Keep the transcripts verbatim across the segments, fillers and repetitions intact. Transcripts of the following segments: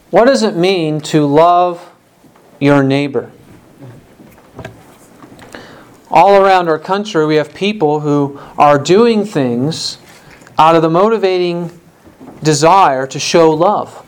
What does it mean to love your neighbor? All around our country, we have people who are doing things out of the motivating desire to show love.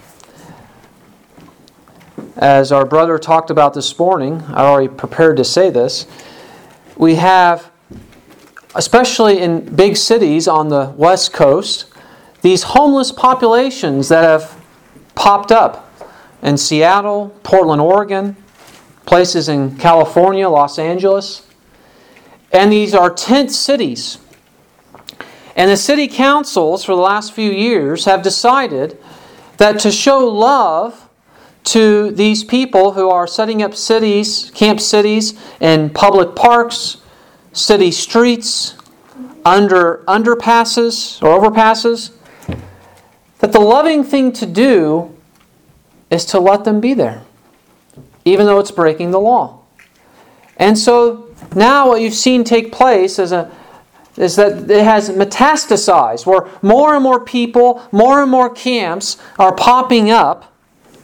As our brother talked about this morning, I already prepared to say this, we have, especially in big cities on the West Coast, these homeless populations that have popped up in Seattle, Portland, Oregon, places in California, Los Angeles. And these are tent cities. And the city councils for the last few years have decided that to show love to these people who are setting up cities, camp cities, in public parks, city streets, under underpasses or overpasses, that the loving thing to do is to let them be there, even though it's breaking the law. And so now what you've seen take place is, a, is that it has metastasized, where more and more people, more and more camps are popping up.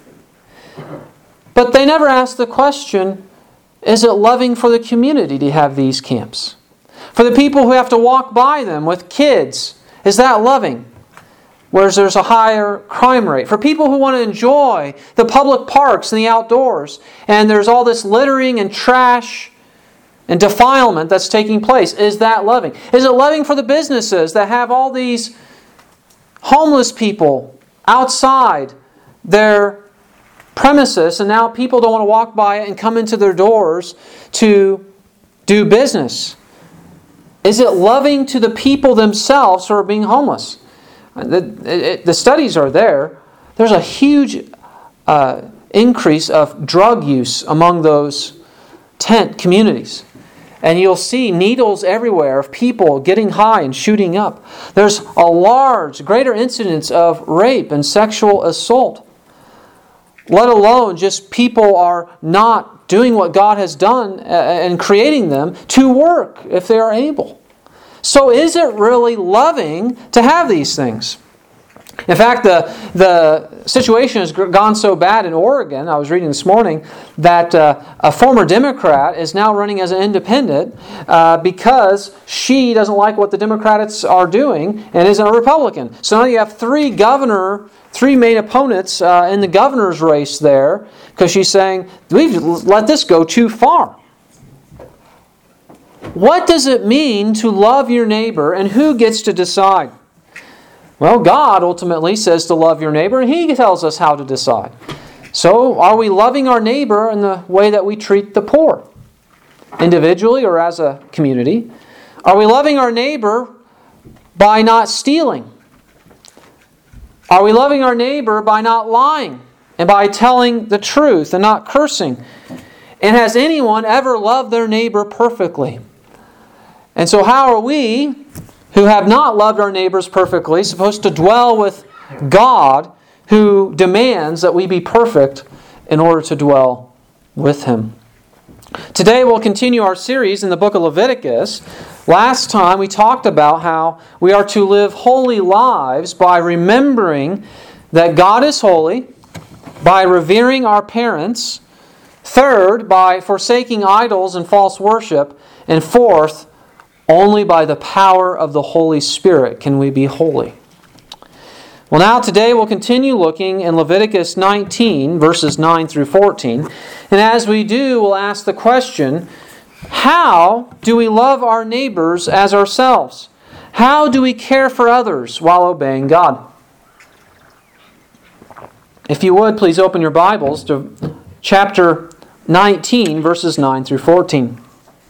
But they never ask the question, is it loving for the community to have these camps? For the people who have to walk by them with kids, is that loving? Whereas there's a higher crime rate. For people who want to enjoy the public parks and the outdoors, and there's all this littering and trash and defilement that's taking place, is that loving? Is it loving for the businesses that have all these homeless people outside their premises, and now people don't want to walk by it and come into their doors to do business? Is it loving to the people themselves who are being homeless? The, it, the studies are there. There's a huge uh, increase of drug use among those tent communities. And you'll see needles everywhere of people getting high and shooting up. There's a large, greater incidence of rape and sexual assault. Let alone just people are not doing what God has done and creating them to work if they are able. So is it really loving to have these things? In fact, the, the situation has gone so bad in Oregon, I was reading this morning, that uh, a former Democrat is now running as an independent uh, because she doesn't like what the Democrats are doing and isn't a Republican. So now you have three governor, three main opponents uh, in the governor's race there because she's saying, we've let this go too far. What does it mean to love your neighbor, and who gets to decide? Well, God ultimately says to love your neighbor, and He tells us how to decide. So, are we loving our neighbor in the way that we treat the poor? Individually or as a community? Are we loving our neighbor by not stealing? Are we loving our neighbor by not lying and by telling the truth and not cursing? And has anyone ever loved their neighbor perfectly? And so how are we, who have not loved our neighbors perfectly, supposed to dwell with God, who demands that we be perfect in order to dwell with Him? Today we'll continue our series in the book of Leviticus. Last time we talked about how we are to live holy lives by remembering that God is holy, by revering our parents, third, by forsaking idols and false worship, and fourth, only by the power of the Holy Spirit can we be holy. Well, now today we'll continue looking in Leviticus nineteen, verses nine through fourteen. And as we do, we'll ask the question, how do we love our neighbors as ourselves? How do we care for others while obeying God? If you would, please open your Bibles to chapter nineteen, verses nine through fourteen.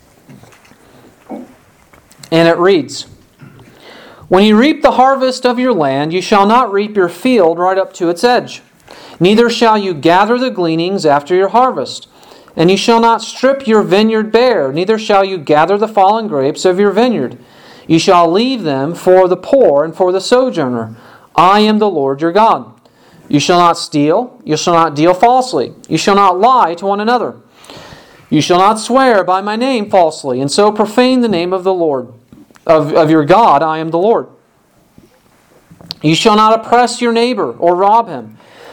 And it reads, When you reap the harvest of your land, you shall not reap your field right up to its edge. Neither shall you gather the gleanings after your harvest. And you shall not strip your vineyard bare, neither shall you gather the fallen grapes of your vineyard. You shall leave them for the poor and for the sojourner. I am the Lord your God. You shall not steal, you shall not deal falsely, you shall not lie to one another. You shall not swear by my name falsely, and so profane the name of the Lord, of, of your God. I am the Lord. You shall not oppress your neighbor or rob him.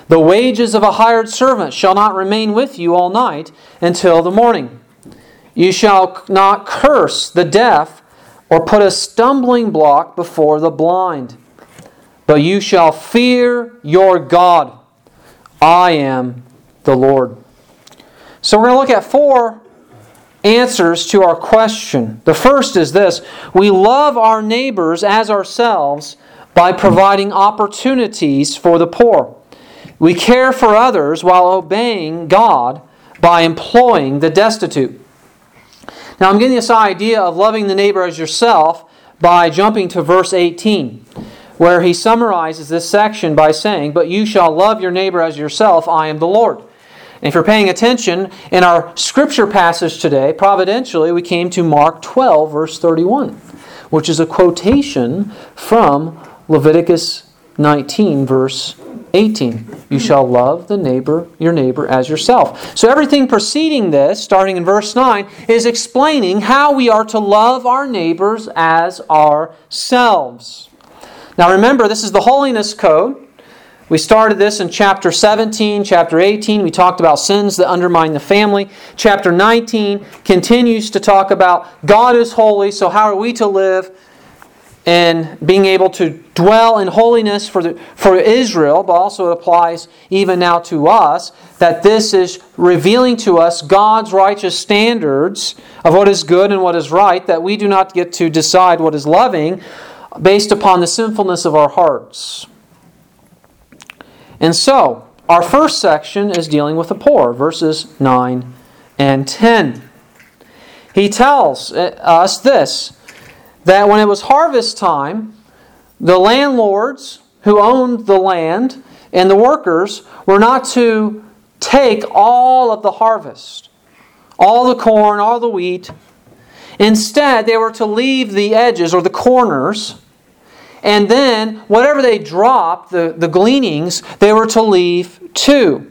The wages of a hired servant shall not remain with you all night until the morning. You shall not curse the deaf or put a stumbling block before the blind. But you shall fear your God. I am the Lord. So we're going to look at four answers to our question. The first is this: we love our neighbors as ourselves by providing opportunities for the poor. We care for others while obeying God by employing the destitute. Now I'm getting this idea of loving the neighbor as yourself by jumping to verse eighteen, where he summarizes this section by saying, "But you shall love your neighbor as yourself, I am the Lord." And if you're paying attention, in our scripture passage today, providentially, we came to Mark twelve, verse thirty-one, which is a quotation from Leviticus nineteen, verse eighteen. You shall love the neighbor, your neighbor as yourself. So everything preceding this, starting in verse nine, is explaining how we are to love our neighbors as ourselves. Now remember, this is the holiness code. We started this in chapter seventeen, chapter eighteen. We talked about sins that undermine the family. Chapter nineteen continues to talk about God is holy, so how are we to live? And being able to dwell in holiness for the, for Israel, but also it applies even now to us, that this is revealing to us God's righteous standards of what is good and what is right, that we do not get to decide what is loving based upon the sinfulness of our hearts. And so, our first section is dealing with the poor, verses nine and ten. He tells us this, that when it was harvest time, the landlords who owned the land and the workers were not to take all of the harvest, all the corn, all the wheat. Instead, they were to leave the edges or the corners, and then whatever they dropped, the, the gleanings, they were to leave too.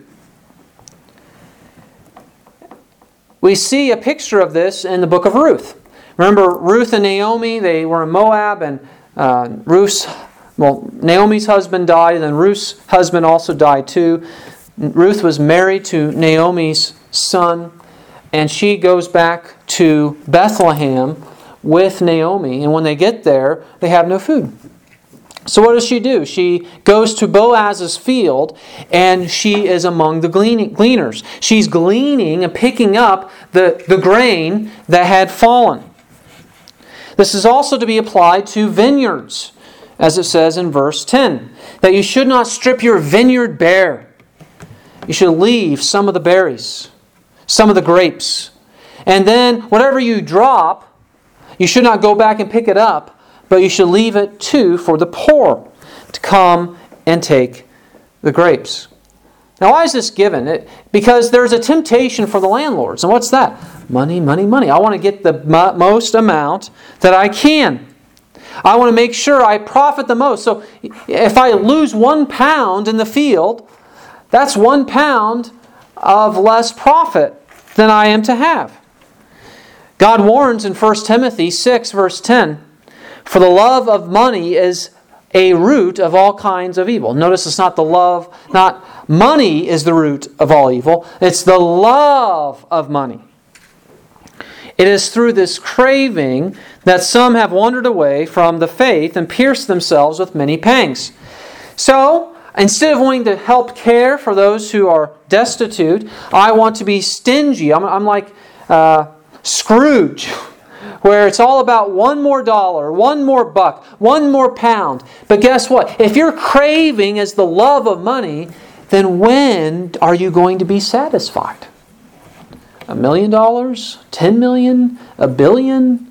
We see a picture of this in the book of Ruth. Remember Ruth and Naomi, they were in Moab, and uh, Ruth's, well, Naomi's husband died, and then Ruth's husband also died too. Ruth was married to Naomi's son, and she goes back to Bethlehem with Naomi, and when they get there, they have no food. So what does she do? She goes to Boaz's field, and she is among the gleaners. She's gleaning and picking up the, the grain that had fallen. This is also to be applied to vineyards, as it says in verse ten, that you should not strip your vineyard bare. You should leave some of the berries, some of the grapes. And then whatever you drop, you should not go back and pick it up, but you should leave it too for the poor to come and take the grapes. Now why is this given? It, because there's a temptation for the landlords. And what's that? Money, money, money. I want to get the most amount that I can. I want to make sure I profit the most. So if I lose one pound in the field, that's one pound of less profit than I am to have. God warns in First Timothy six, verse ten, "For the love of money is a root of all kinds of evil." Notice it's not the love, not money is the root of all evil. It's the love of money. It is through this craving that some have wandered away from the faith and pierced themselves with many pangs. So, instead of wanting to help care for those who are destitute, I want to be stingy. I'm, I'm like uh, Scrooge, where it's all about one more dollar, one more buck, one more pound. But guess what? If your craving is the love of money, then when are you going to be satisfied? A million dollars? Ten million? A billion?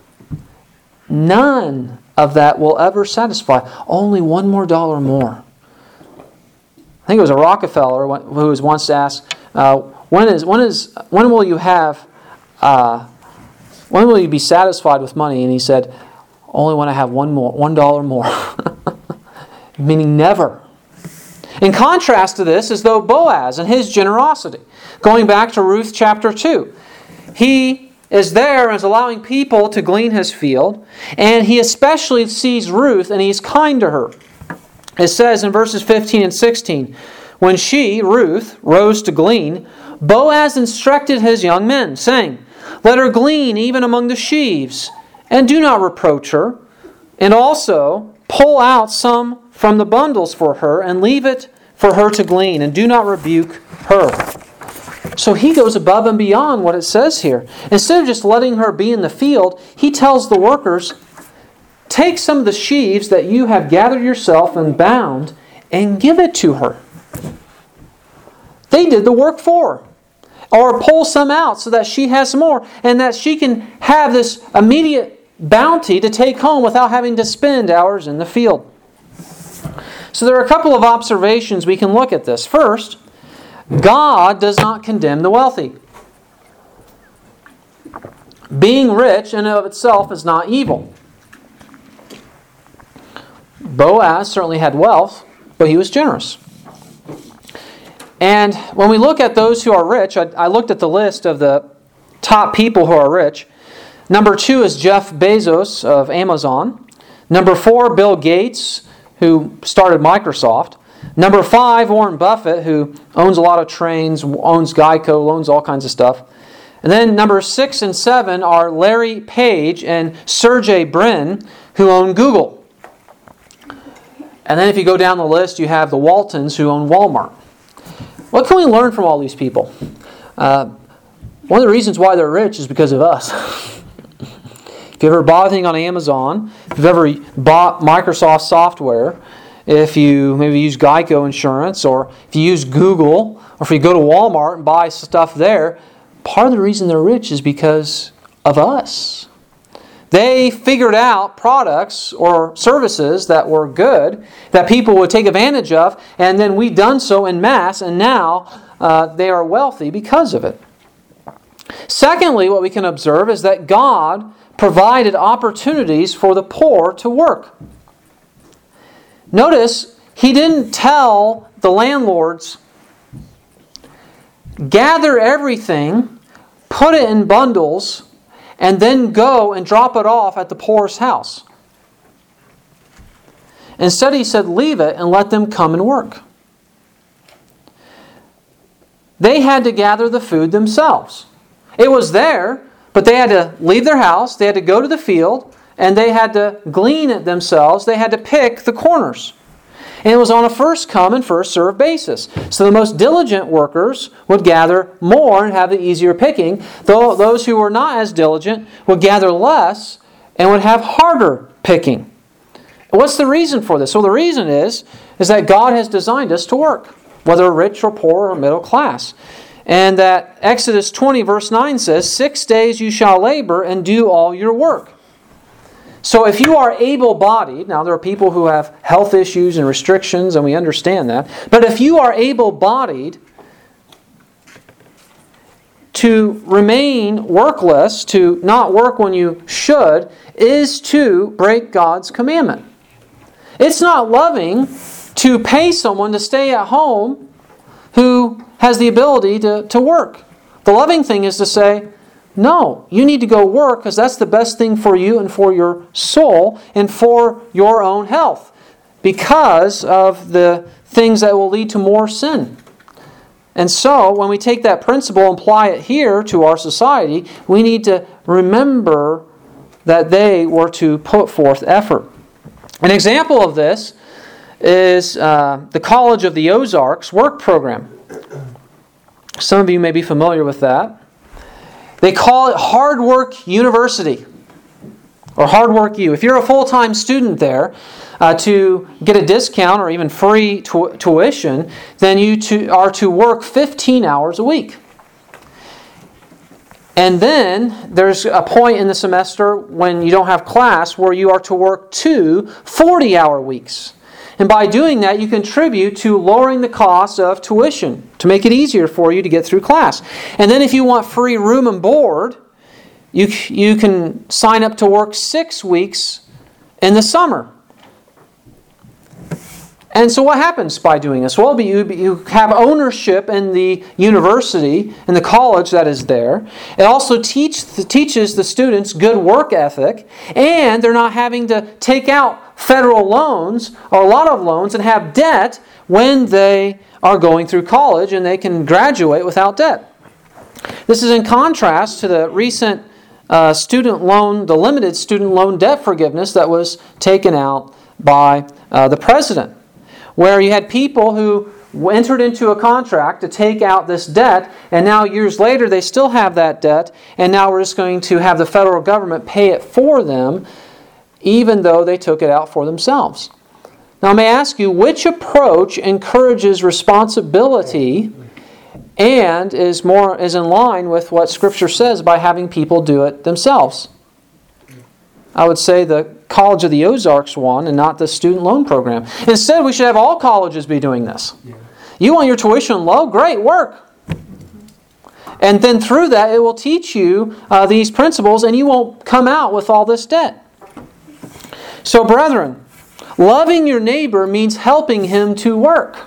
None of that will ever satisfy. Only one more dollar more. I think it was a Rockefeller who was once asked, uh, when is when is when will you have uh, when will you be satisfied with money? And he said, only when I have one more one dollar more. Meaning never. In contrast to this is though Boaz and his generosity. Going back to Ruth chapter two. He is there and is allowing people to glean his field. And he especially sees Ruth and he's kind to her. It says in verses fifteen and sixteen, When she, Ruth, rose to glean, Boaz instructed his young men, saying, "Let her glean even among the sheaves, and do not reproach her. And also pull out some from the bundles for her, and leave it for her to glean, and do not rebuke her." So he goes above and beyond what it says here. Instead of just letting her be in the field, he tells the workers, "Take some of the sheaves that you have gathered yourself and bound, and give it to her." They did the work for her. Or pull some out so that she has more, and that she can have this immediate bounty to take home without having to spend hours in the field. So there are a couple of observations we can look at this. First, God does not condemn the wealthy. Being rich in and of itself is not evil. Boaz certainly had wealth, but he was generous. And when we look at those who are rich, I, I looked at the list of the top people who are rich. Number two is Jeff Bezos of Amazon. Number four, Bill Gates, who started Microsoft. Number five, Warren Buffett, who owns a lot of trains, owns Geico, owns all kinds of stuff. And then number six and seven are Larry Page and Sergey Brin, who own Google. And then if you go down the list, you have the Waltons, who own Walmart. What can we learn from all these people? Uh, one of the reasons why they're rich is because of us. If you ever bought anything on Amazon, if you've ever bought Microsoft software, if you maybe use Geico insurance, or if you use Google, or if you go to Walmart and buy stuff there, part of the reason they're rich is because of us. They figured out products or services that were good, that people would take advantage of, and then we've done so in mass, and now uh, they are wealthy because of it. Secondly, what we can observe is that God provided opportunities for the poor to work. Notice, He didn't tell the landlords, gather everything, put it in bundles, and then go and drop it off at the poor's house. Instead, He said, leave it and let them come and work. They had to gather the food themselves. It was there, but they had to leave their house, they had to go to the field, and they had to glean it themselves. They had to pick the corners. And it was on a first come and first served basis. So the most diligent workers would gather more and have the easier picking, though those who were not as diligent would gather less and would have harder picking. What's the reason for this? Well, the reason is, is that God has designed us to work, whether rich or poor or middle class. And that Exodus twenty verse nine says, "Six days you shall labor and do all your work." So if you are able-bodied, now there are people who have health issues and restrictions, and we understand that. But if you are able-bodied, to remain workless, to not work when you should, is to break God's commandment. It's not loving to pay someone to stay at home who has the ability to, to work. The loving thing is to say, no, you need to go work because that's the best thing for you and for your soul and for your own health, because of the things that will lead to more sin. And so, when we take that principle and apply it here to our society, we need to remember that they were to put forth effort. An example of this is uh, the College of the Ozarks work program. Some of you may be familiar with that. They call it Hard Work University, or Hard Work U. If you're a full-time student there, uh, to get a discount or even free tu- tuition, then you to, are to work fifteen hours a week. And then there's a point in the semester when you don't have class where you are to work two forty-hour weeks. And by doing that, you contribute to lowering the cost of tuition to make it easier for you to get through class. And then if you want free room and board, you, you can sign up to work six weeks in the summer. And so what happens by doing this? Well, you, you have ownership in the university, in the college that is there. It also teach, teaches the students good work ethic, and they're not having to take out federal loans, or a lot of loans, and have debt when they are going through college and they can graduate without debt. This is in contrast to the recent uh, student loan, the limited student loan debt forgiveness that was taken out by uh, the president, where you had people who entered into a contract to take out this debt, and now years later they still have that debt, and now we're just going to have the federal government pay it for them, even though they took it out for themselves. Now, I may ask you, which approach encourages responsibility and is more is in line with what Scripture says by having people do it themselves? I would say the College of the Ozarks one and not the student loan program. Instead, we should have all colleges be doing this. Yeah. You want your tuition low? Great, work. And then through that, it will teach you uh, these principles, and you won't come out with all this debt. So, brethren, loving your neighbor means helping him to work.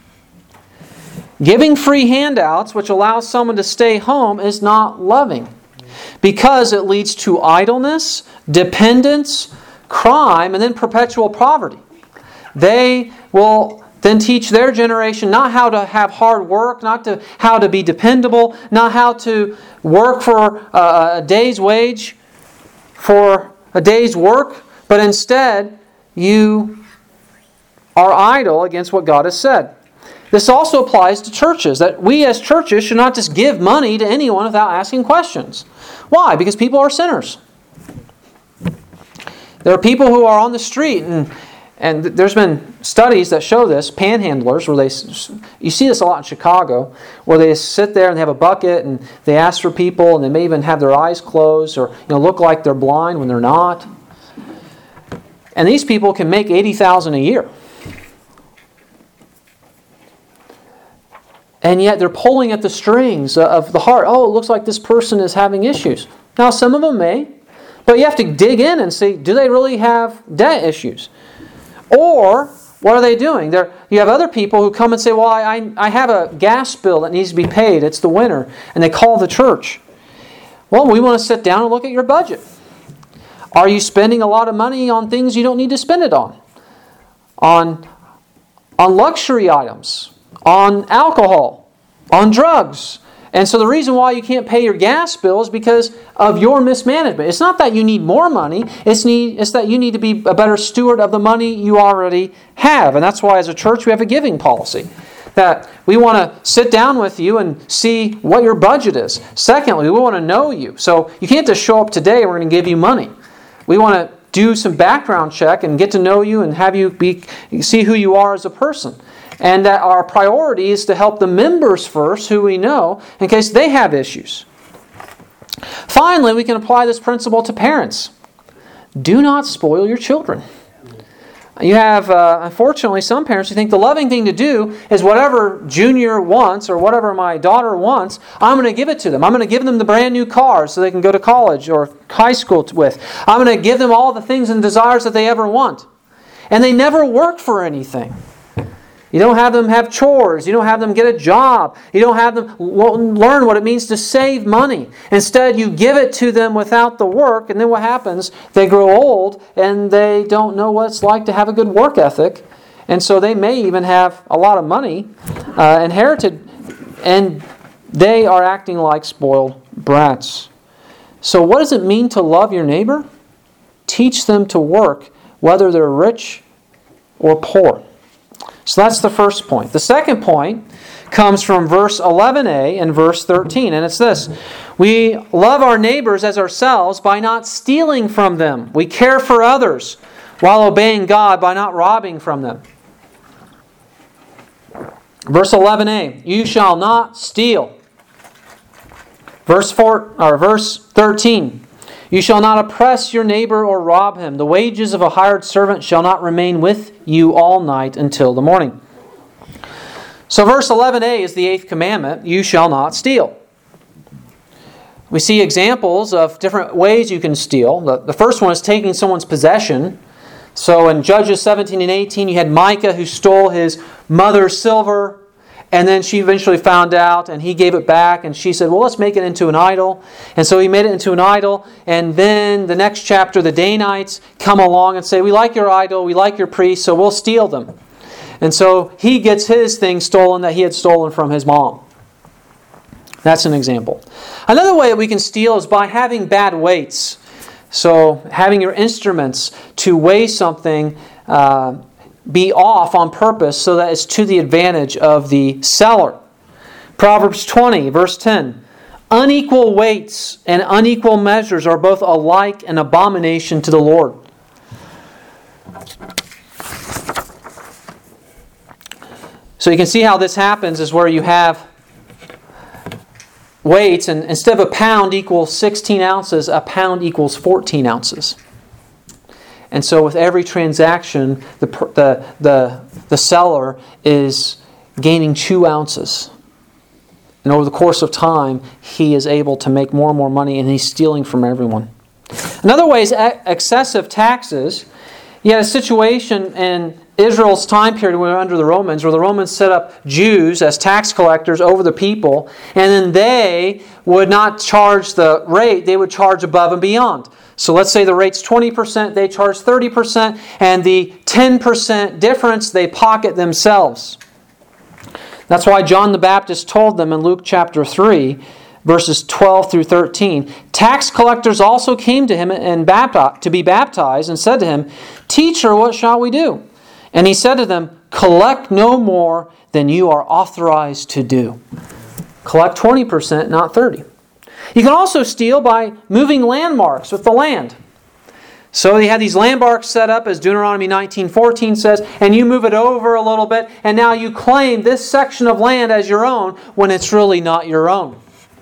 Giving free handouts, which allows someone to stay home, is not loving, because it leads to idleness, dependence, crime, and then perpetual poverty. They will then teach their generation not how to have hard work, not to how to be dependable, not how to work for a day's wage, for a day's work, but instead you are idle against what God has said. This also applies to churches, that we as churches should not just give money to anyone without asking questions. Why? Because people are sinners. There are people who are on the street, and and there's been studies that show this, panhandlers, where they, you see this a lot in Chicago, where they sit there and they have a bucket and they ask for people, and they may even have their eyes closed or you know look like they're blind when they're not. And these people can make eighty thousand dollars a year. And yet they're pulling at the strings of the heart. Oh, it looks like this person is having issues. Now, some of them may, but you have to dig in and see, do they really have debt issues? Or, what are they doing? They're, you have other people who come and say, well, I, I have a gas bill that needs to be paid. It's the winter. And they call the church. Well, we want to sit down and look at your budget. Are you spending a lot of money on things you don't need to spend it on? On, on luxury items? On alcohol, on drugs. And so the reason why you can't pay your gas bill is because of your mismanagement. It's not that you need more money, it's, need, it's that you need to be a better steward of the money you already have. And that's why as a church we have a giving policy. That we want to sit down with you and see what your budget is. Secondly, we want to know you. So you can't just show up today and we're going to give you money. We want to do some background check and get to know you and have you be see who you are as a person. And that our priority is to help the members first, who we know, in case they have issues. Finally, we can apply this principle to parents. Do not spoil your children. You have, uh, unfortunately, some parents who think the loving thing to do is whatever Junior wants or whatever my daughter wants, I'm going to give it to them. I'm going to give them the brand new car so they can go to college or high school with. I'm going to give them all the things and desires that they ever want. And they never work for anything. You don't have them have chores. You don't have them get a job. You don't have them learn what it means to save money. Instead, you give it to them without the work, and then what happens? They grow old, and they don't know what it's like to have a good work ethic. And so they may even have a lot of money uh, inherited, and they are acting like spoiled brats. So what does it mean to love your neighbor? Teach them to work, whether they're rich or poor. So that's the first point. The second point comes from verse eleven a and verse thirteen, and it's this. We love our neighbors as ourselves by not stealing from them. We care for others while obeying God by not robbing from them. Verse eleven a, you shall not steal. Verse four or verse thirteen, you shall not oppress your neighbor or rob him. The wages of a hired servant shall not remain with you all night until the morning. So verse eleven a is the eighth commandment, you shall not steal. We see examples of different ways you can steal. The, the first one is taking someone's possession. So in Judges seventeen and eighteen, you had Micah who stole his mother's silver And then she eventually found out, and he gave it back, and she said, well, let's make it into an idol. And so he made it into an idol, and then the next chapter, the Danites come along and say, we like your idol, we like your priest, so we'll steal them. And so he gets his thing stolen that he had stolen from his mom. That's an example. Another way that we can steal is by having bad weights. So having your instruments to weigh something uh, be off on purpose so that it's to the advantage of the seller. Proverbs twenty, verse ten. Unequal weights and unequal measures are both alike an abomination to the Lord. So you can see how this happens is where you have weights, and instead of a pound equals sixteen ounces, a pound equals fourteen ounces. And so with every transaction, the, the, the, the seller is gaining two ounces. And over the course of time, he is able to make more and more money, and he's stealing from everyone. Another way is excessive taxes. You had a situation in Israel's time period when we were under the Romans, where the Romans set up Jews as tax collectors over the people, and then they would not charge the rate, they would charge above and beyond. So let's say the rate's twenty percent, they charge thirty percent, and the ten percent difference they pocket themselves. That's why John the Baptist told them in Luke chapter three, verses twelve through thirteen, tax collectors also came to him and baptized, to be baptized, and said to him, Teacher, what shall we do? And he said to them, collect no more than you are authorized to do. Collect twenty percent, not thirty percent. You can also steal by moving landmarks with the land. So they had these landmarks set up, as Deuteronomy nineteen fourteen says, and you move it over a little bit, and now you claim this section of land as your own when it's really not your own.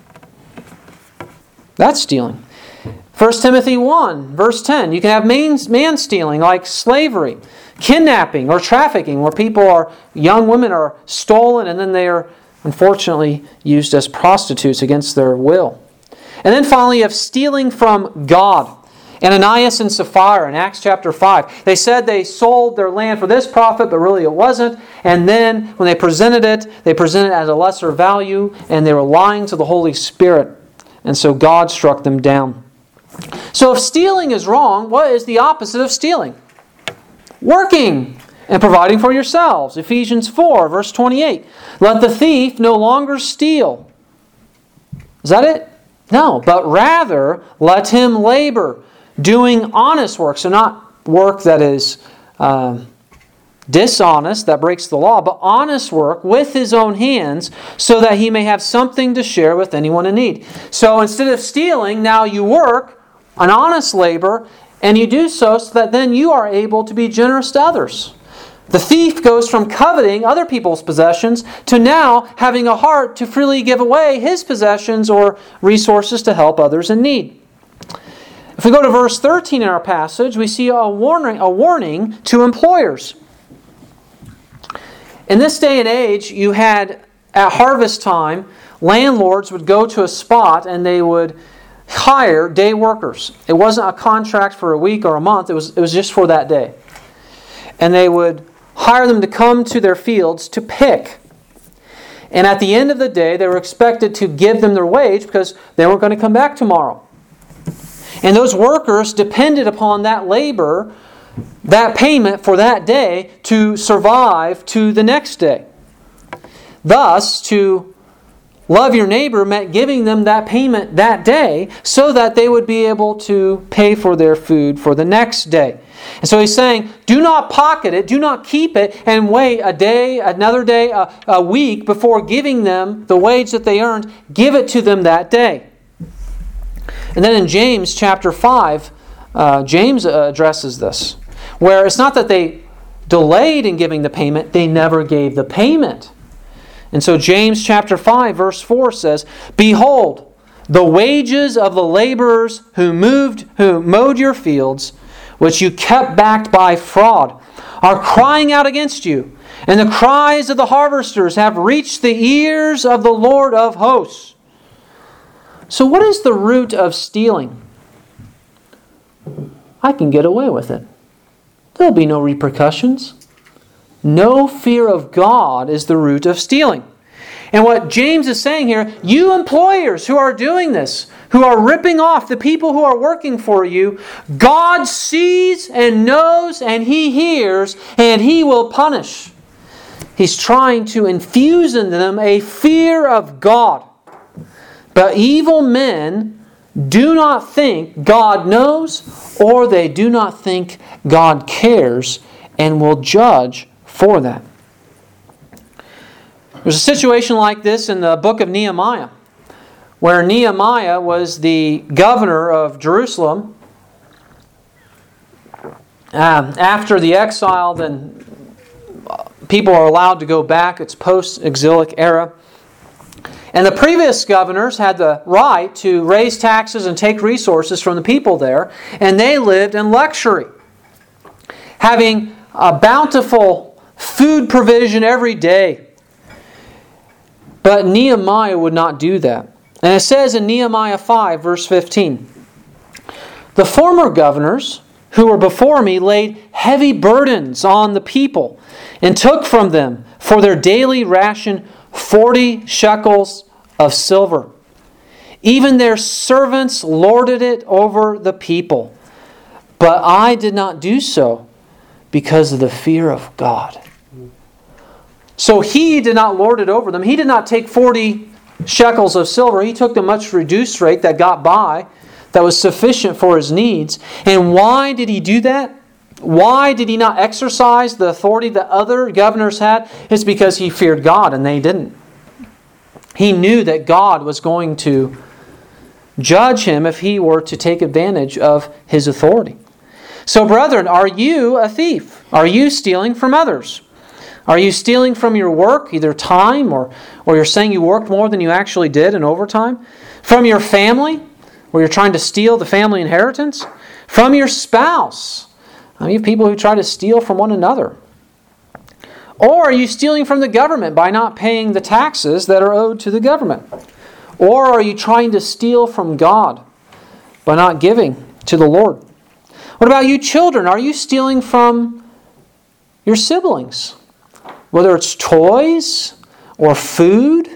That's stealing. First Timothy one, verse ten. You can have man, man stealing, like slavery, kidnapping, or trafficking, where people are, young women are stolen and then they are unfortunately used as prostitutes against their will. And then finally, you have stealing from God. Ananias and Sapphira in Acts chapter five. They said they sold their land for this profit, but really it wasn't. And then when they presented it, they presented it at a lesser value, and they were lying to the Holy Spirit. And so God struck them down. So if stealing is wrong, what is the opposite of stealing? Working and providing for yourselves. Ephesians four, verse twenty-eight. Let the thief no longer steal. Is that it? No, but rather let him labor, doing honest work. So not work that is um, dishonest, that breaks the law, but honest work with his own hands, so that he may have something to share with anyone in need. So instead of stealing, now you work, an honest labor, and you do so so that then you are able to be generous to others. The thief goes from coveting other people's possessions to now having a heart to freely give away his possessions or resources to help others in need. If we go to verse thirteen in our passage, we see a warning, a warning to employers. In this day and age, you had, at harvest time, landlords would go to a spot and they would hire day workers. It wasn't a contract for a week or a month, it was, it was just for that day. And they would hire them to come to their fields to pick. And at the end of the day, they were expected to give them their wage because they weren't going to come back tomorrow. And those workers depended upon that labor, that payment for that day, to survive to the next day. Thus, to love your neighbor meant giving them that payment that day so that they would be able to pay for their food for the next day. And so he's saying, do not pocket it, do not keep it, and wait a day, another day, a, a week before giving them the wage that they earned. Give it to them that day. And then in James chapter five, uh, James addresses this, where it's not that they delayed in giving the payment, they never gave the payment. And so James chapter five, verse four says, Behold, the wages of the laborers who moved, who mowed your fields, which you kept back by fraud, are crying out against you. And the cries of the harvesters have reached the ears of the Lord of hosts. So what is the root of stealing? I can get away with it. There'll be no repercussions. No fear of God is the root of stealing. And what James is saying here, you employers who are doing this, who are ripping off the people who are working for you, God sees and knows and He hears and He will punish. He's trying to infuse in them a fear of God. But evil men do not think God knows, or they do not think God cares and will judge for that. There's a situation like this in the book of Nehemiah, where Nehemiah was the governor of Jerusalem. Um, after the exile, then people are allowed to go back. It's post-exilic era. And the previous governors had the right to raise taxes and take resources from the people there, and they lived in luxury, having a bountiful food provision every day. But Nehemiah would not do that. And it says in Nehemiah five, verse fifteen, "The former governors who were before me laid heavy burdens on the people and took from them for their daily ration forty shekels of silver. Even their servants lorded it over the people. But I did not do so because of the fear of God." So He did not lord it over them. He did not take forty shekels of silver. He took the much reduced rate that got by, that was sufficient for His needs. And why did He do that? Why did He not exercise the authority that other governors had? It's because He feared God and they didn't. He knew that God was going to judge him if he were to take advantage of His authority. So, brethren, are you a thief? Are you stealing from others? Are you stealing from your work, either time or, or you're saying you worked more than you actually did in overtime? From your family, where you're trying to steal the family inheritance? From your spouse? I mean, you have people who try to steal from one another. Or are you stealing from the government by not paying the taxes that are owed to the government? Or are you trying to steal from God by not giving to the Lord? What about you children? Are you stealing from your siblings? Whether it's toys or food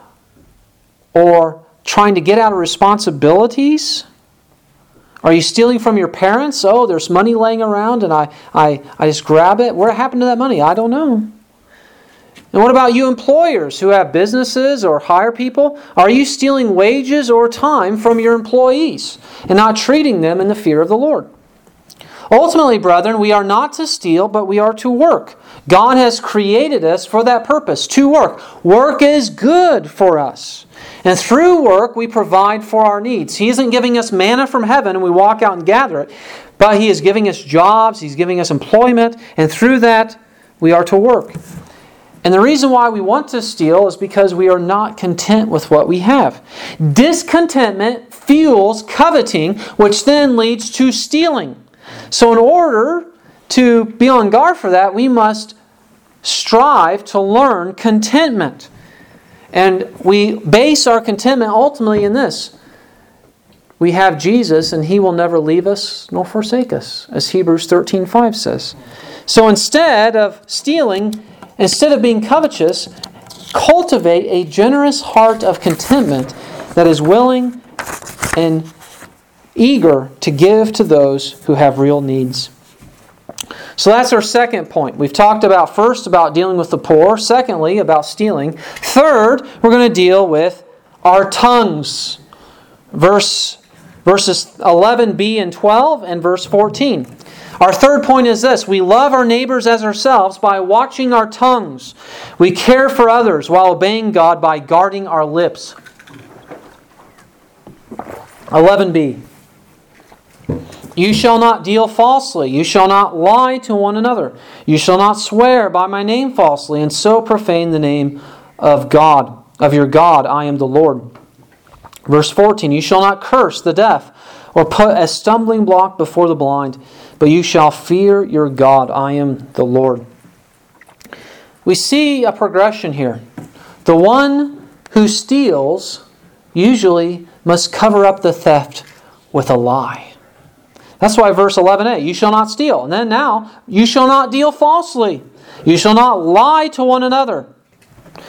or trying to get out of responsibilities? Are you stealing from your parents? Oh, there's money laying around and I, I, I just grab it. What happened to that money? I don't know. And what about you employers who have businesses or hire people? Are you stealing wages or time from your employees and not treating them in the fear of the Lord? Ultimately, brethren, we are not to steal, but we are to work. God has created us for that purpose, to work. Work is good for us. And through work, we provide for our needs. He isn't giving us manna from heaven and we walk out and gather it, but He is giving us jobs, He's giving us employment, and through that, we are to work. And the reason why we want to steal is because we are not content with what we have. Discontentment fuels coveting, which then leads to stealing. So in order to be on guard for that, we must strive to learn contentment. And we base our contentment ultimately in this. We have Jesus and He will never leave us nor forsake us, as Hebrews thirteen five says. So instead of stealing, instead of being covetous, cultivate a generous heart of contentment that is willing and eager to give to those who have real needs. So that's our second point. We've talked about first about dealing with the poor. Secondly, about stealing. Third, we're going to deal with our tongues. Verse, verses eleven b and twelve and verse fourteen. Our third point is this. We love our neighbors as ourselves by watching our tongues. We care for others while obeying God by guarding our lips. eleven b. You shall not deal falsely. You shall not lie to one another. You shall not swear by my name falsely, and so profane the name of God, of your God. I am the Lord. Verse fourteen. You shall not curse the deaf, or put a stumbling block before the blind, but you shall fear your God. I am the Lord. We see a progression here. The one who steals usually must cover up the theft with a lie. That's why verse eleven a, you shall not steal. And then now, you shall not deal falsely. You shall not lie to one another.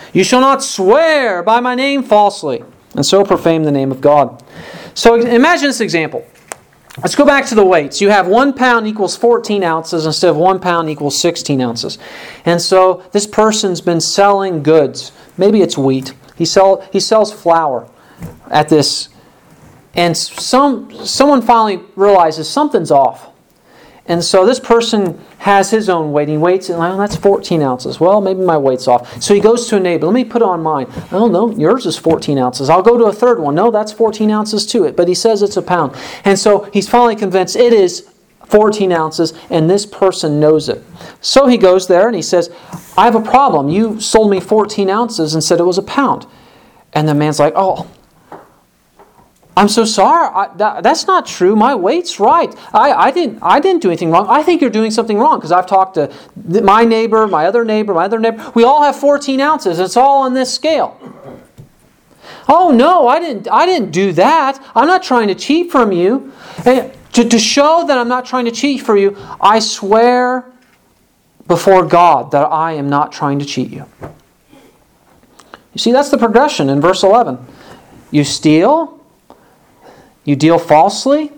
You shall not swear by my name falsely, and so profane the name of God. So imagine this example. Let's go back to the weights. You have one pound equals fourteen ounces instead of one pound equals sixteen ounces. And so this person's been selling goods. Maybe it's wheat. He sell he sells flour at this. And some someone finally realizes something's off. And so this person has his own weight. He weights it, well, that's fourteen ounces. Well, maybe my weight's off. So he goes to a neighbor. Let me put on mine. Oh, no, yours is fourteen ounces. I'll go to a third one. No, that's fourteen ounces too. But he says it's a pound. And so he's finally convinced it is fourteen ounces, and this person knows it. So he goes there and he says, I have a problem. You sold me fourteen ounces and said it was a pound. And the man's like, oh, I'm so sorry. I, that, that's not true. My weight's right. I, I didn't. I didn't do anything wrong. I think you're doing something wrong because I've talked to th- my neighbor, my other neighbor, my other neighbor. We all have fourteen ounces. It's all on this scale. Oh no, I didn't. I didn't do that. I'm not trying to cheat from you. And to, to show that I'm not trying to cheat for you, I swear before God that I am not trying to cheat you. You see, that's the progression in verse eleven. You steal. You deal falsely.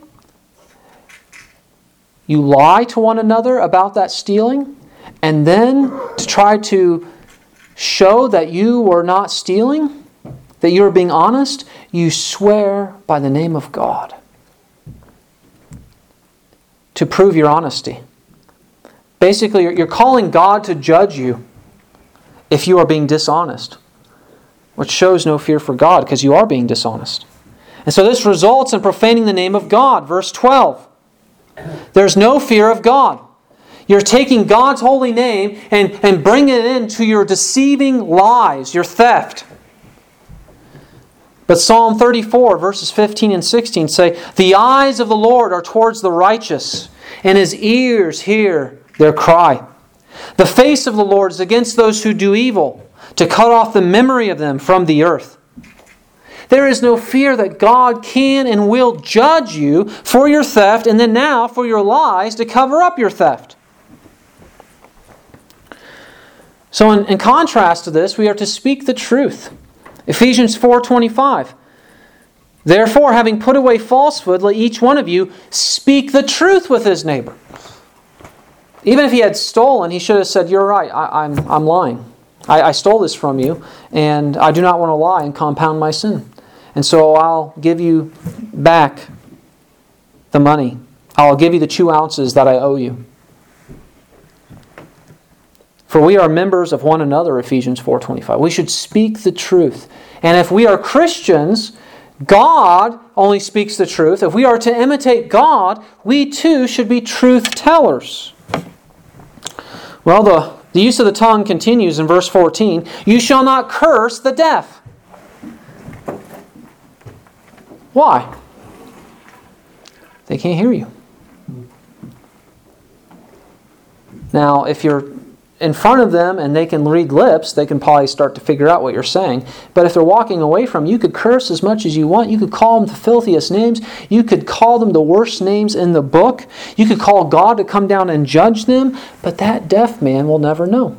You lie to one another about that stealing. And then to try to show that you were not stealing, that you are being honest, you swear by the name of God to prove your honesty. Basically, you're calling God to judge you if you are being dishonest, which shows no fear for God because you are being dishonest. And so this results in profaning the name of God. Verse twelve. There's no fear of God. You're taking God's holy name and, and bringing it into your deceiving lies, your theft. But Psalm thirty-four, verses fifteen and sixteen say, the eyes of the Lord are towards the righteous, and His ears hear their cry. The face of the Lord is against those who do evil, to cut off the memory of them from the earth. There is no fear that God can and will judge you for your theft and then now for your lies to cover up your theft. So in, in contrast to this, we are to speak the truth. Ephesians four twenty-five. Therefore, having put away falsehood, let each one of you speak the truth with his neighbor. Even if he had stolen, he should have said, you're right, I, I'm, I'm lying. I, I stole this from you, and I do not want to lie and compound my sin. And so I'll give you back the money. I'll give you the two ounces that I owe you. For we are members of one another, Ephesians four twenty-five. We should speak the truth. And if we are Christians, God only speaks the truth. If we are to imitate God, we too should be truth tellers. Well, the, the use of the tongue continues in verse fourteen. You shall not curse the deaf. Why? They can't hear you. Now, if you're in front of them and they can read lips, they can probably start to figure out what you're saying. But if they're walking away from you, you could curse as much as you want. You could call them the filthiest names. You could call them the worst names in the book. You could call God to come down and judge them. But that deaf man will never know.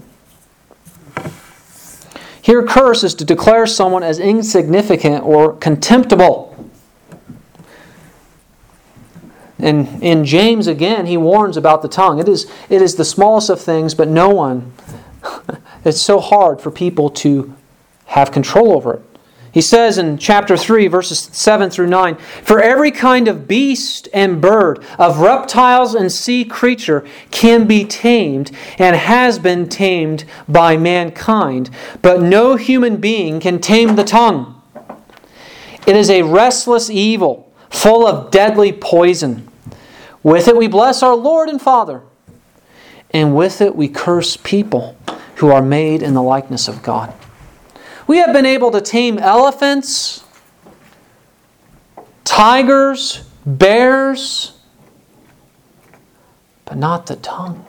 Here, curse is to declare someone as insignificant or contemptible. And in James, again, he warns about the tongue. It is, it is the smallest of things, but no one. It's so hard for people to have control over it. He says in chapter three, verses seven through nine, for every kind of beast and bird, of reptiles and sea creature can be tamed and has been tamed by mankind, but no human being can tame the tongue. It is a restless evil, full of deadly poison. With it we bless our Lord and Father, and with it we curse people who are made in the likeness of God. We have been able to tame elephants, tigers, bears, but not the tongue.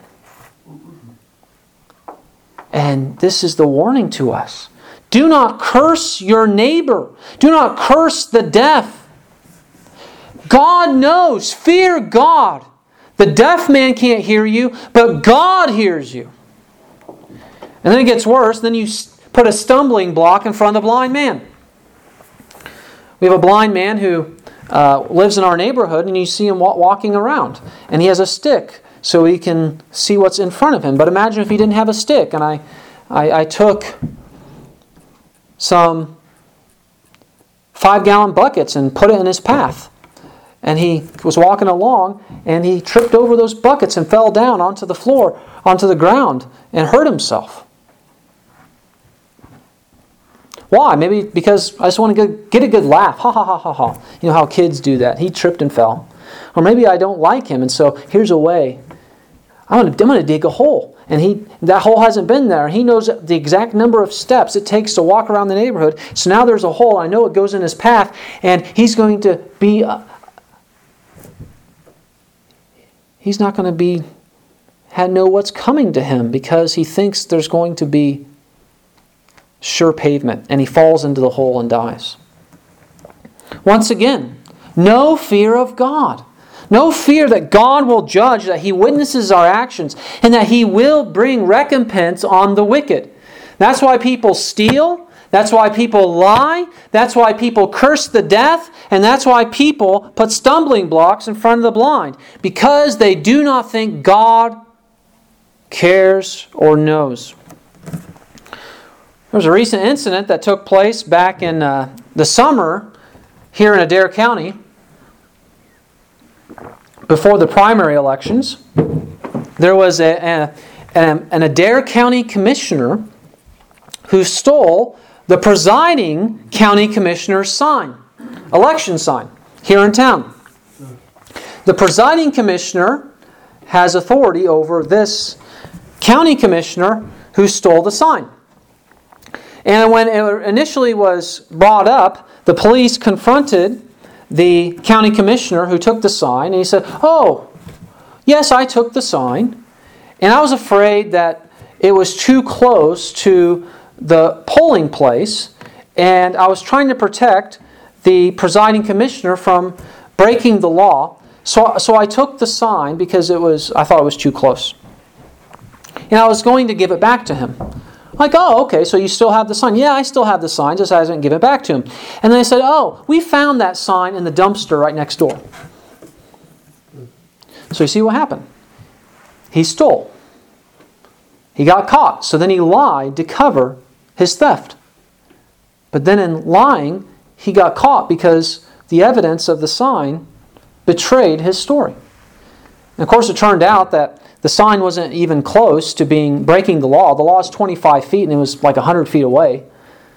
And this is the warning to us. Do not curse your neighbor. Do not curse the deaf. God knows. Fear God. The deaf man can't hear you, but God hears you. And then it gets worse. Then you put a stumbling block in front of the blind man. We have a blind man who uh, lives in our neighborhood, and you see him wa- walking around. And he has a stick so he can see what's in front of him. But imagine if he didn't have a stick, and I, I, I took some five-gallon buckets and put it in his path. And he was walking along, and he tripped over those buckets and fell down onto the floor, onto the ground, and hurt himself. Why? Maybe because I just want to get a good laugh. Ha ha ha ha ha. You know how kids do that. He tripped and fell. Or maybe I don't like him, and so here's a way. I'm going to, I'm going to dig a hole. And he that hole hasn't been there. He knows the exact number of steps it takes to walk around the neighborhood. So now there's a hole. I know it goes in his path, and he's going to be... Uh, he's not going to be... had know what's coming to him because he thinks there's going to be sure pavement, and he falls into the hole and dies. Once again, no fear of God. No fear that God will judge, that He witnesses our actions, and that He will bring recompense on the wicked. That's why people steal. That's why people lie. That's why people curse the deaf. And that's why people put stumbling blocks in front of the blind. Because they do not think God cares or knows. There was a recent incident that took place back in uh, the summer here in Adair County before the primary elections. There was a, a, an, an Adair County commissioner who stole the presiding county commissioner's sign, election sign, here in town. The presiding commissioner has authority over this county commissioner who stole the sign. And when it initially was brought up, the police confronted the county commissioner who took the sign, and he said, "Oh, yes, I took the sign, and I was afraid that it was too close to the polling place, and I was trying to protect the presiding commissioner from breaking the law, so, so I took the sign because it was I thought it was too close. And I was going to give it back to him." Like, "Oh, okay, so you still have the sign?" "Yeah, I still have the sign, just I haven't given it back to him." And then they said, "Oh, we found that sign in the dumpster right next door." So you see what happened? He stole. He got caught. So then he lied to cover his theft. But then in lying, he got caught because the evidence of the sign betrayed his story. And of course, it turned out that the sign wasn't even close to being breaking the law. The law is twenty-five feet, and it was like one hundred feet away.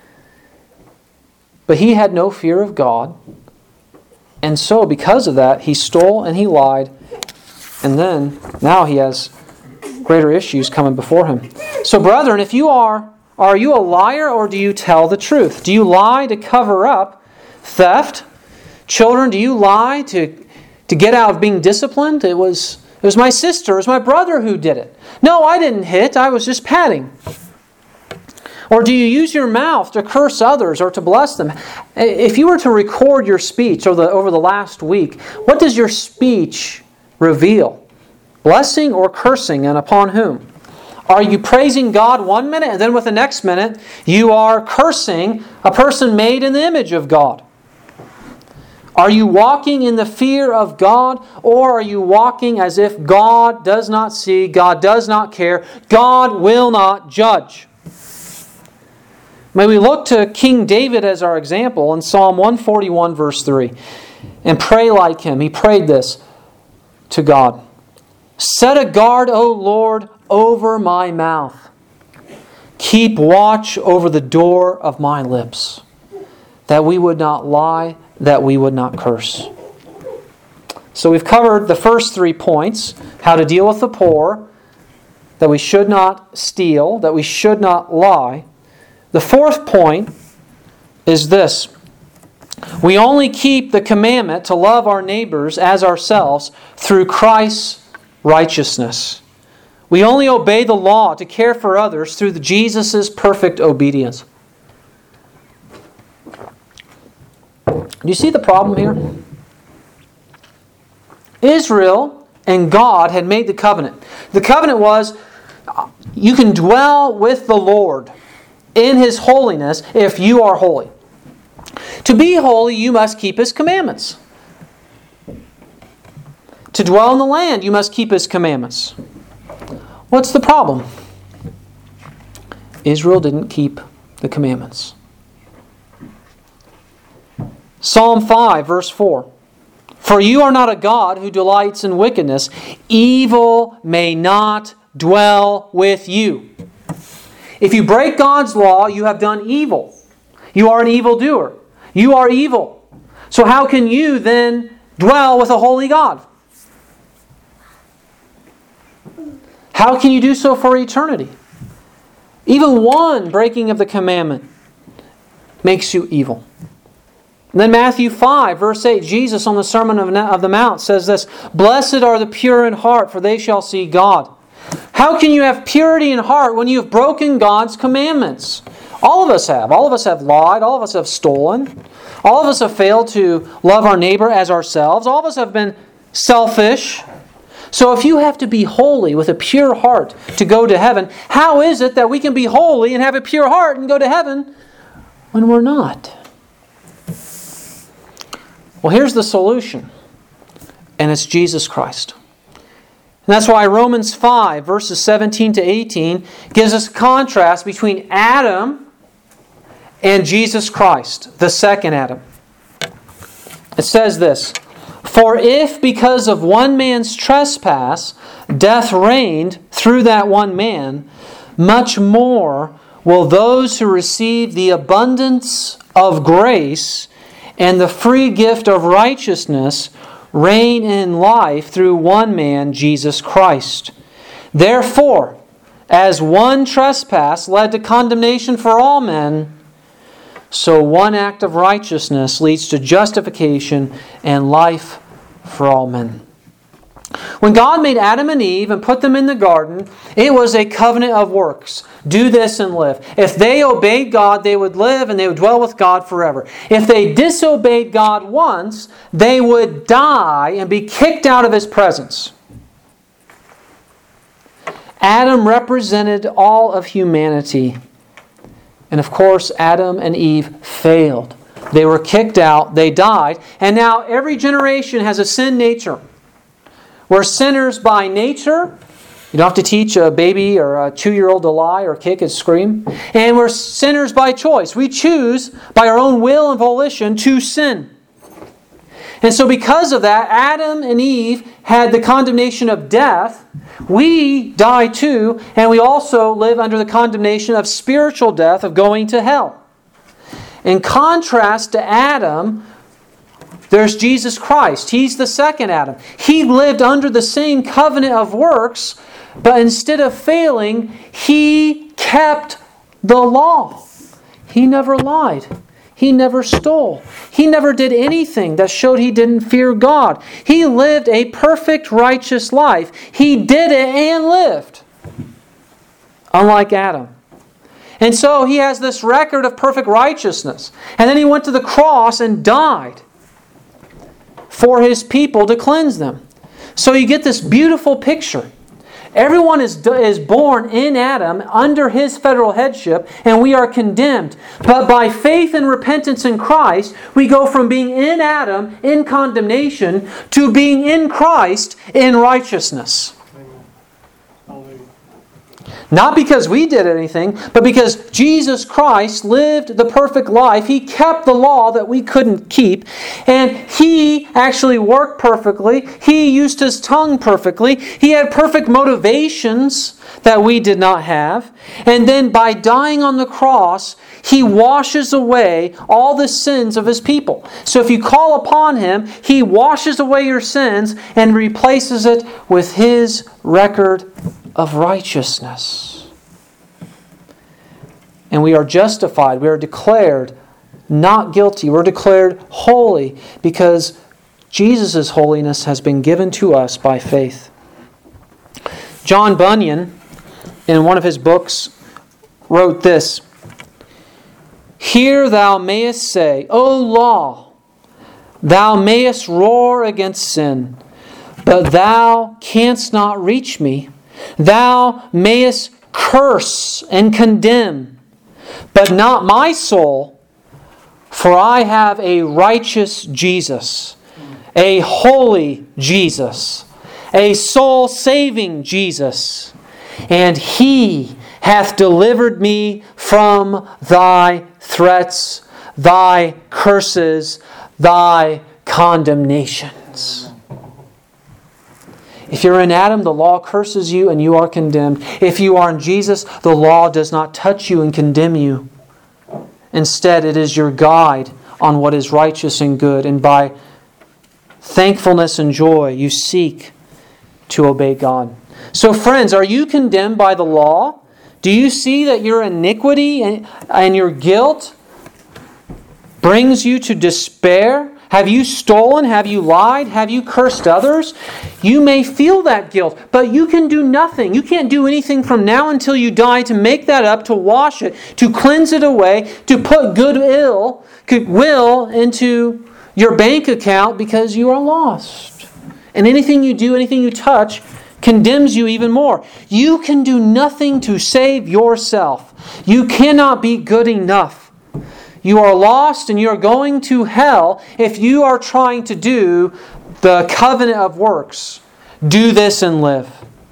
But he had no fear of God. And so, because of that, he stole and he lied. And then, now he has greater issues coming before him. So, brethren, if you are, are you a liar, or do you tell the truth? Do you lie to cover up theft? Children, do you lie to, to get out of being disciplined? It was... It was my sister, it was my brother who did it. No, I didn't hit, I was just patting. Or do you use your mouth to curse others or to bless them? If you were to record your speech over the, over the last week, what does your speech reveal? Blessing or cursing, and upon whom? Are you praising God one minute, and then with the next minute, you are cursing a person made in the image of God? Are you walking in the fear of God, or are you walking as if God does not see, God does not care, God will not judge? May we look to King David as our example in Psalm one forty-one verse three and pray like him. He prayed this to God. "Set a guard, O Lord, over my mouth. Keep watch over the door of my lips, that we would not lie, that we would not curse." So we've covered the first three points: how to deal with the poor, that we should not steal, that we should not lie. The fourth point is this: we only keep the commandment to love our neighbors as ourselves through Christ's righteousness. We only obey the law to care for others through Jesus' perfect obedience. Do you see the problem here? Israel and God had made the covenant. The covenant was, you can dwell with the Lord in His holiness if you are holy. To be holy, you must keep His commandments. To dwell in the land, you must keep His commandments. What's the problem? Israel didn't keep the commandments. Psalm five, verse four. For you are not a God who delights in wickedness. Evil may not dwell with you. If you break God's law, you have done evil. You are an evildoer. You are evil. So how can you then dwell with a holy God? How can you do so for eternity? Even one breaking of the commandment makes you evil. And then Matthew five, verse eight, Jesus on the Sermon of the Mount says this, Blessed are the pure in heart, for they shall see God. How can you have purity in heart when you have broken God's commandments? All of us have. All of us have lied. All of us have stolen. All of us have failed to love our neighbor as ourselves. All of us have been selfish. So if you have to be holy with a pure heart to go to heaven, how is it that we can be holy and have a pure heart and go to heaven when we're not? Well, here's the solution, and it's Jesus Christ. And that's why Romans five, verses seventeen to eighteen, gives us a contrast between Adam and Jesus Christ, the second Adam. It says this, For if because of one man's trespass death reigned through that one man, much more will those who receive the abundance of grace and the free gift of righteousness reign in life through one man, Jesus Christ. Therefore, as one trespass led to condemnation for all men, so one act of righteousness leads to justification and life for all men. When God made Adam and Eve and put them in the garden, it was a covenant of works. Do this and live. If they obeyed God, they would live and they would dwell with God forever. If they disobeyed God once, they would die and be kicked out of His presence. Adam represented all of humanity. And of course, Adam and Eve failed. They were kicked out, they died, and now every generation has a sin nature. We're sinners by nature. You don't have to teach a baby or a two-year-old to lie or kick and scream. And we're sinners by choice. We choose by our own will and volition to sin. And so because of that, Adam and Eve had the condemnation of death. We die too, and we also live under the condemnation of spiritual death, of going to hell. In contrast to Adam, there's Jesus Christ. He's the second Adam. He lived under the same covenant of works, but instead of failing, He kept the law. He never lied. He never stole. He never did anything that showed He didn't fear God. He lived a perfect, righteous life. He did it and lived. Unlike Adam. And so He has this record of perfect righteousness. And then He went to the cross and died for His people to cleanse them. So you get this beautiful picture. Everyone is, is born in Adam under his federal headship, and we are condemned. But by faith and repentance in Christ, we go from being in Adam in condemnation to being in Christ in righteousness. Not because we did anything, but because Jesus Christ lived the perfect life. He kept the law that we couldn't keep. And He actually worked perfectly. He used His tongue perfectly. He had perfect motivations that we did not have. And then by dying on the cross, He washes away all the sins of His people. So if you call upon Him, He washes away your sins and replaces it with His record of righteousness. And we are justified. We are declared not guilty. We're declared holy because Jesus' holiness has been given to us by faith. John Bunyan, in one of his books, wrote this, Here thou mayest say, O law, thou mayest roar against sin, but thou canst not reach me. Thou mayest curse and condemn, But not my soul, for I have a righteous Jesus, a holy Jesus, a soul-saving Jesus, and He hath delivered me from thy threats, thy curses, thy condemnations. If you're in Adam, the law curses you and you are condemned. If you are in Jesus, the law does not touch you and condemn you. Instead, it is your guide on what is righteous and good. And by thankfulness and joy, you seek to obey God. So friends, are you condemned by the law? Do you see that your iniquity and, and your guilt brings you to despair? Have you stolen? Have you lied? Have you cursed others? You may feel that guilt, but you can do nothing. You can't do anything from now until you die to make that up, to wash it, to cleanse it away, to put goodwill, goodwill into your bank account because you are lost. And anything you do, anything you touch, condemns you even more. You can do nothing to save yourself. You cannot be good enough. You are lost and you are going to hell if you are trying to do the covenant of works. Do this and live.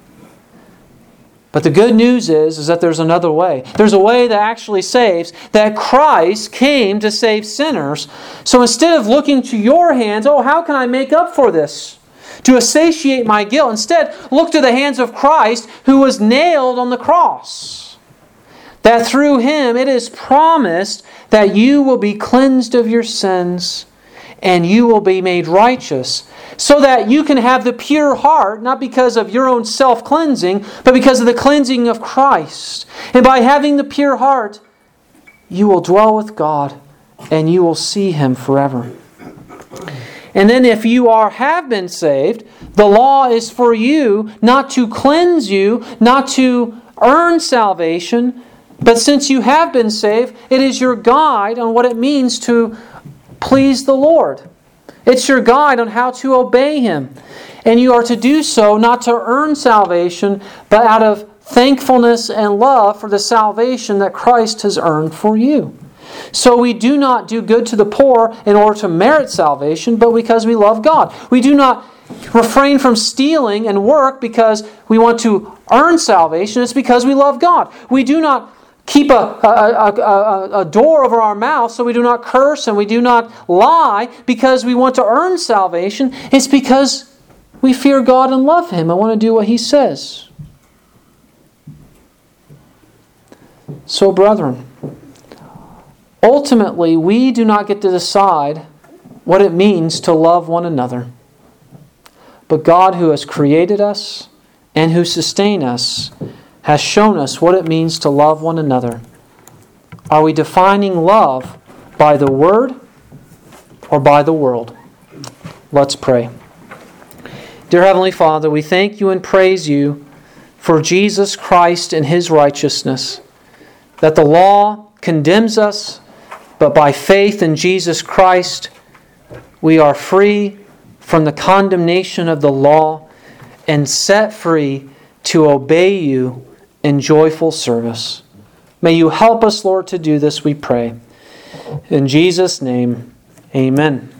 But the good news is, is that there's another way. There's a way that actually saves, that Christ came to save sinners. So instead of looking to your hands, oh, how can I make up for this? To satiate my guilt. Instead, look to the hands of Christ who was nailed on the cross. That through Him it is promised that you will be cleansed of your sins and you will be made righteous, so that you can have the pure heart, not because of your own self-cleansing, but because of the cleansing of Christ. And by having the pure heart, you will dwell with God and you will see Him forever. And then if you are have been saved, the law is for you not to cleanse you, not to earn salvation, but since you have been saved, it is your guide on what it means to please the Lord. It's your guide on how to obey Him. And you are to do so not to earn salvation, but out of thankfulness and love for the salvation that Christ has earned for you. So we do not do good to the poor in order to merit salvation, but because we love God. We do not refrain from stealing and work because we want to earn salvation. It's because we love God. We do not keep a, a, a, a, a door over our mouth so we do not curse and we do not lie because we want to earn salvation. It's because we fear God and love Him and want to do what He says. So, brethren, ultimately, we do not get to decide what it means to love one another. But God, who has created us and who sustains us, has shown us what it means to love one another. Are we defining love by the Word or by the world? Let's pray. Dear Heavenly Father, we thank You and praise You for Jesus Christ and His righteousness, that the law condemns us, but by faith in Jesus Christ, we are free from the condemnation of the law and set free to obey You in joyful service. May You help us, Lord, to do this, we pray. In Jesus' name, amen.